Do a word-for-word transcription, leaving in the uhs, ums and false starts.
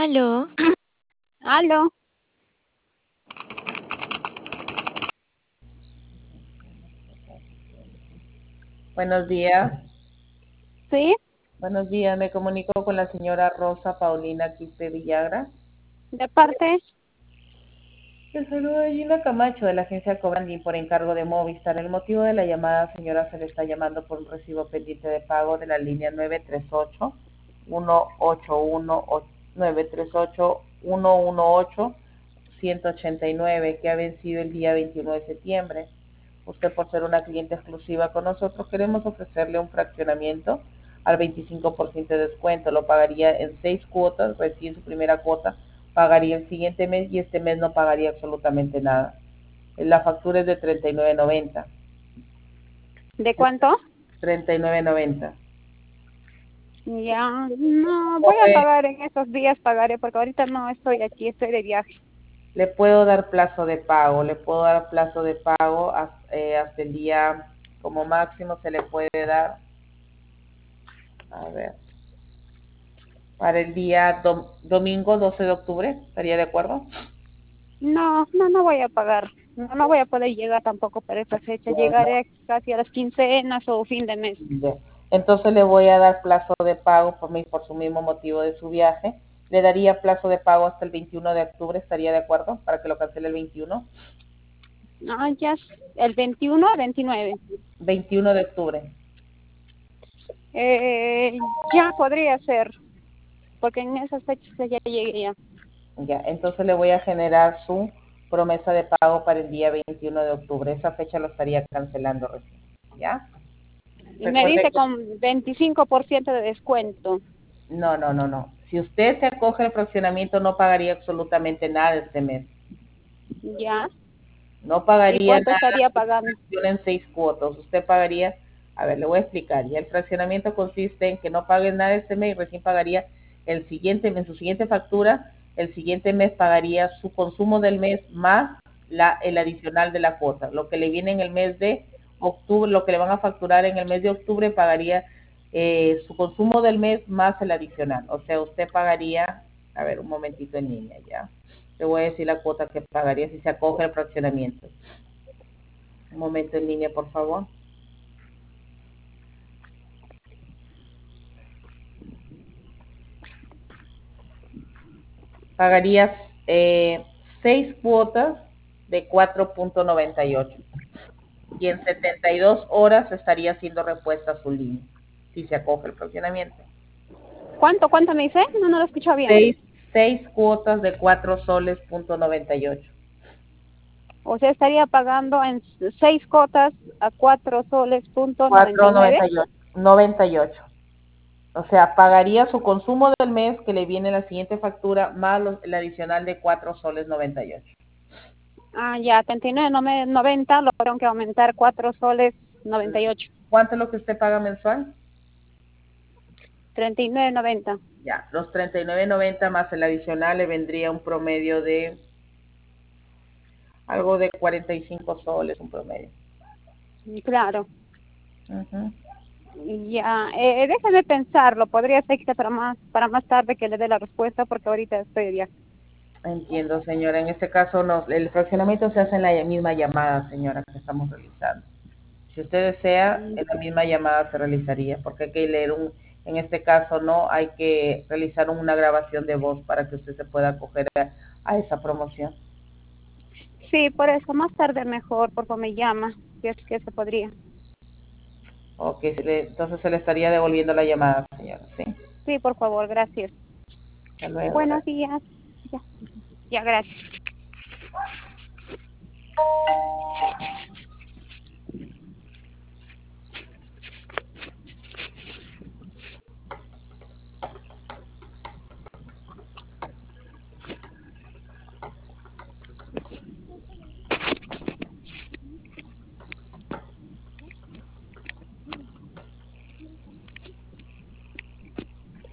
Aló, Aló, Buenos días. ¿sí? Buenos días. Me comunico con la señora Rosa Paulina Quispe Villagra. ¿De parte? Le saluda Gina Camacho de la agencia Cobrandín por encargo de Movistar. El motivo de la llamada, señora, se le está llamando por un recibo pendiente de pago de la línea nueve tres ocho, uno ocho uno, nueve tres ocho, uno uno ocho, ciento ochenta y nueve que ha vencido el día veintiuno de septiembre. Usted, por ser una cliente exclusiva con nosotros, queremos ofrecerle un fraccionamiento al veinticinco por ciento de descuento. Lo pagaría en seis cuotas, recién su primera cuota pagaría el siguiente mes y este mes no pagaría absolutamente nada. La factura es de treinta y nueve noventa. ¿De cuánto? treinta y nueve noventa. Ya, no, voy a Corre- pagar en esos días, pagaré, porque ahorita no estoy aquí, estoy de viaje. Le puedo dar plazo de pago, le puedo dar plazo de pago hasta, eh, hasta el día, como máximo se le puede dar, a ver, para el día dom- domingo doce de octubre, ¿estaría de acuerdo? No, no, no voy a pagar. No, no voy a poder llegar tampoco para esa fecha. Llegaré casi a las quincenas o fin de mes. Ya. Entonces le voy a dar plazo de pago por, mi, por su mismo motivo de su viaje. Le daría plazo de pago hasta el veintiuno de octubre, ¿estaría de acuerdo? Para que lo cancele el veintiuno. No, ya, el veintiuno o veintinueve. veintiuno de octubre. Eh, ya podría ser, porque en esas fechas ya llegué ya. Ya, entonces le voy a generar su promesa de pago para el día veintiuno de octubre. Esa fecha lo estaría cancelando recién. ¿Ya? Y me Recuerde dice que con veinticinco por ciento de descuento. no, no, no, no. Si usted se acoge al fraccionamiento no pagaría absolutamente nada este mes. Ya. No ¿Y pagaría cuánto nada estaría si pagando? fracciona en seis cuotas. Usted pagaría, a ver, le voy a explicar. Ya el fraccionamiento consiste en que no pague nada este mes y recién pagaría el siguiente, en su siguiente factura, el siguiente mes pagaría su consumo del mes más la, el adicional de la cuota. Lo que le viene en el mes de octubre, lo que le van a facturar en el mes de octubre pagaría eh, su consumo del mes más el adicional. O sea, usted pagaría, a ver, un momentito en línea ya. Te voy a decir la cuota que pagaría si se acoge al fraccionamiento. Un momento en línea, por favor. Pagarías eh, seis cuotas de cuatro punto noventa y ocho y en setenta y dos horas estaría siendo repuesta a su línea si se acoge el fraccionamiento. ¿Cuánto, cuánto me dice? No, no lo escucho bien. Seis, seis cuotas de cuatro soles punto noventa y ocho. O sea, estaría pagando en seis cotas a cuatro soles punto noventa cuatro y nueve. noventa y ocho. noventa y ocho. O sea, pagaría su consumo del mes que le viene en la siguiente factura más los, el adicional de cuatro soles noventa y ocho. Ah, ya, treinta y nueve, no me- noventa, lo tengo que aumentar cuatro soles noventa y ocho. ¿Cuánto es lo que usted paga mensual? treinta y nueve noventa. Ya, los treinta y nueve noventa más el adicional le vendría un promedio de algo de cuarenta y cinco soles, un promedio. Claro. Ujú. Ya, eh, déjame pensarlo. Podría ser que para más, para más tarde que le dé la respuesta porque ahorita estoy de viaje. Entiendo, señora. En este caso, nos, el fraccionamiento se hace en la misma llamada, señora, que estamos realizando. Si usted desea, en la misma llamada se realizaría, porque hay que leer un, en este caso, no, hay que realizar una grabación de voz para que usted se pueda acoger a, a esa promoción. Sí, por eso, más tarde mejor, por favor me llama, si es que se podría. Ok, se le- entonces se le estaría devolviendo la llamada, señora, ¿sí? Sí, por favor, gracias. Hasta luego, Buenos gracias. días. Ya, ya, gracias.